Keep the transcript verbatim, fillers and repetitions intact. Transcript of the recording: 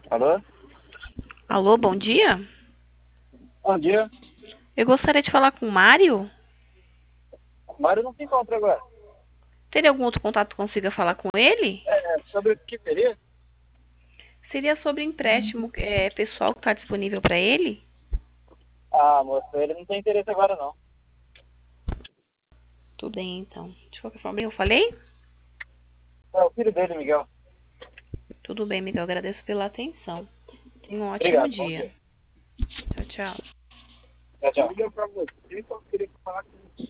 Alô? Alô, bom dia. Bom dia. Eu gostaria de falar com o Mário. O Mário não se encontra agora. Teria algum outro contato que consiga falar com ele? É, sobre o que seria? Seria sobre empréstimo é, pessoal que está disponível para ele? Ah, moço, ele não tem interesse agora não. Tudo bem, então. De qualquer forma, eu falei? É o filho dele, Miguel. Tudo bem, Miguel. Agradeço pela atenção. Tenha um ótimo Obrigado, bom dia. dia. Tchau, tchau. Tchau, tchau. Liga pra você, só queria falar com